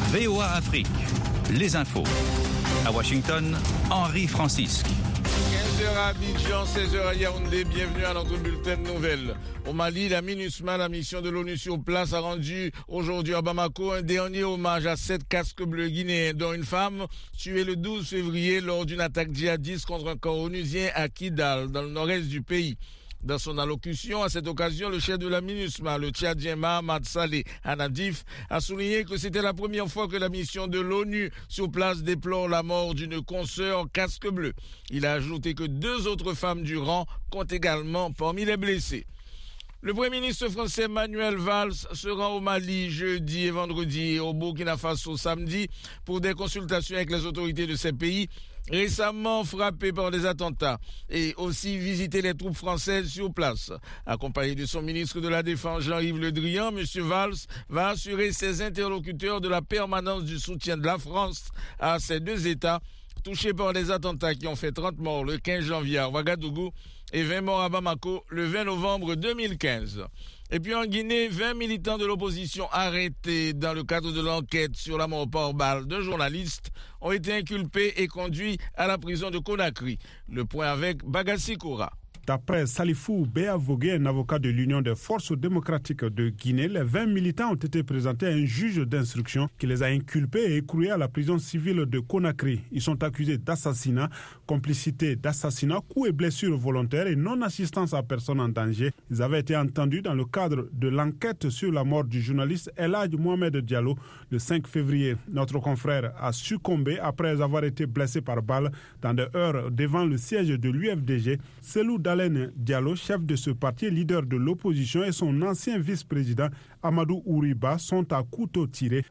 VOA Afrique, les infos. À Washington, Henri Francisque. 15h à Abidjan, 16h à Yaoundé, bienvenue à notre bulletin de nouvelles. Au Mali, la MINUSMA, la mission de l'ONU sur place, a rendu aujourd'hui à Bamako un dernier hommage à 7 casques bleus guinéens, dont une femme tuée le 12 février lors d'une attaque djihadiste contre un camp onusien à Kidal, dans le nord-est du pays. Dans son allocution, à cette occasion, le chef de la MINUSMA, le Tchadien Mahamad Saleh Anadif, a souligné que c'était la première fois que la mission de l'ONU sur place déplore la mort d'une consoeur casque bleu. Il a ajouté que 2 autres femmes du rang comptent également parmi les blessés. Le Premier ministre français Manuel Valls se rend au Mali jeudi et vendredi et au Burkina Faso samedi pour des consultations avec les autorités de ces pays récemment frappés par des attentats et aussi visiter les troupes françaises sur place. Accompagné de son ministre de la Défense Jean-Yves Le Drian, M. Valls va assurer ses interlocuteurs de la permanence du soutien de la France à ces 2 États touchés par des attentats qui ont fait 30 morts le 15 janvier à Ouagadougou et 20 morts à Bamako le 20 novembre 2015. Et puis en Guinée, 20 militants de l'opposition arrêtés dans le cadre de l'enquête sur la mort par balle d'un journaliste ont été inculpés et conduits à la prison de Conakry. Le point avec Bagassi Koura. D'après Salifou Béavogué, un avocat de l'Union des forces démocratiques de Guinée, les 20 militants ont été présentés à un juge d'instruction qui les a inculpés et écroués à la prison civile de Conakry. Ils sont accusés d'assassinat, complicité d'assassinat, coups et blessures volontaires et non-assistance à personne en danger. Ils avaient été entendus dans le cadre de l'enquête sur la mort du journaliste El Hadj Mohamed Diallo le 5 février. Notre confrère a succombé après avoir été blessé par balle dans des heures devant le siège de l'UFDG. Selou Dalen Diallo, chef de ce parti, leader de l'opposition, et son ancien vice-président Amadou Ouriba sont à couteau tiré.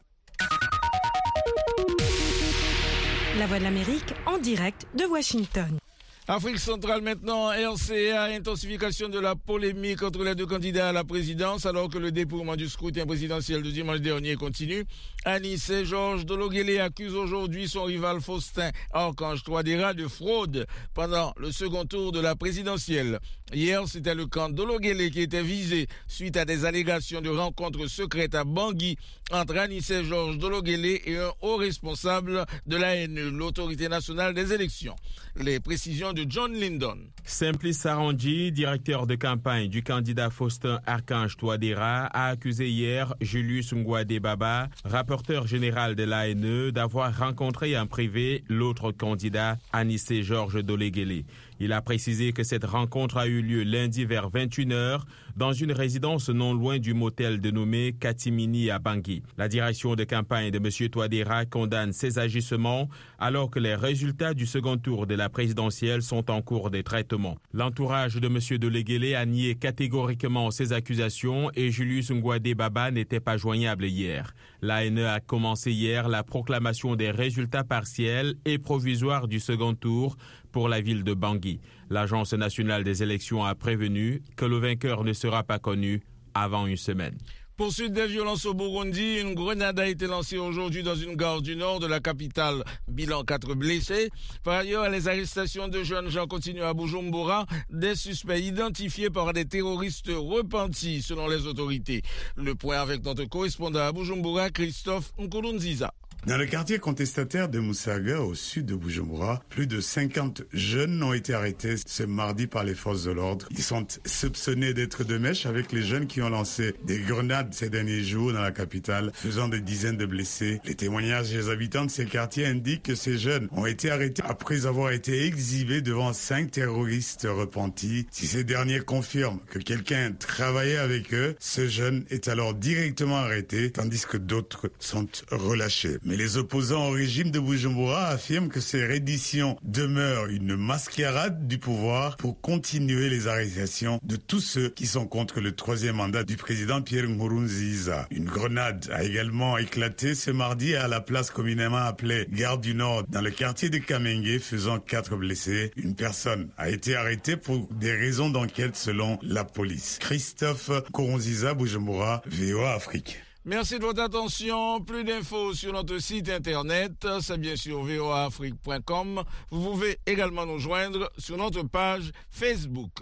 La Voix de l'Amérique en direct de Washington. Afrique centrale maintenant, RCA, intensification de la polémique entre les 2 candidats à la présidence alors que le dépouillement du scrutin présidentiel de dimanche dernier continue. Anissé Georges Dologuélé accuse aujourd'hui son rival Faustin Archange Touadéra de fraude pendant le second tour de la présidentielle. Hier, c'était le camp Dologuélé qui était visé suite à des allégations de rencontres secrètes à Bangui entre Anissé Georges Dologuélé et un haut responsable de l'ANE, l'autorité nationale des élections. Les précisions de John Lyndon. Simplice Sarandji, directeur de campagne du candidat Faustin Archange Touadéra, a accusé hier Julius Ngouadé Baba, rapporteur général de l'ANE, d'avoir rencontré en privé l'autre candidat, Anissé Georges Dologuélé. Il a précisé que cette rencontre a eu lieu lundi vers 21h dans une résidence non loin du motel dénommé Katimini à Bangui. La direction de campagne de M. Touadéra condamne ces agissements alors que les résultats du second tour de la présidentielle sont en cours de traitement. L'entourage de M. Dologuélé a nié catégoriquement ces accusations et Julius Ngouadé Baba n'était pas joignable hier. L'ANE a commencé hier la proclamation des résultats partiels et provisoires du second tour pour la ville de Bangui. L'Agence nationale des élections a prévenu que le vainqueur ne sera pas connu avant une semaine. Poursuite des violences au Burundi, une grenade a été lancée aujourd'hui dans une gare du nord de la capitale. Bilan 4 blessés. Par ailleurs, les arrestations de jeunes gens continuent à Bujumbura, des suspects identifiés par des terroristes repentis selon les autorités. Le point avec notre correspondant à Bujumbura, Christophe Nkurunziza. Dans le quartier contestataire de Musaga, au sud de Bujumbura, plus de 50 jeunes ont été arrêtés ce mardi par les forces de l'ordre. Ils sont soupçonnés d'être de mèche avec les jeunes qui ont lancé des grenades ces derniers jours dans la capitale, faisant des dizaines de blessés. Les témoignages des habitants de ces quartiers indiquent que ces jeunes ont été arrêtés après avoir été exhibés devant 5 terroristes repentis. Si ces derniers confirment que quelqu'un travaillait avec eux, ce jeune est alors directement arrêté, tandis que d'autres sont relâchés. Mais les opposants au régime de Bujumbura affirment que ces redditions demeurent une mascarade du pouvoir pour continuer les arrestations de tous ceux qui sont contre le 3e mandat du président Pierre Nkurunziza. Une grenade a également éclaté ce mardi à la place communément appelée Gare du Nord dans le quartier de Kamenge, faisant 4 blessés. Une personne a été arrêtée pour des raisons d'enquête selon la police. Christophe Nkurunziza, Bujumbura, VOA Afrique. Merci de votre attention. Plus d'infos sur notre site internet, c'est bien sûr voaafrique.com. Vous pouvez également nous joindre sur notre page Facebook.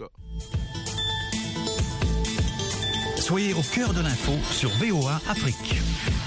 Soyez au cœur de l'info sur VOA Afrique.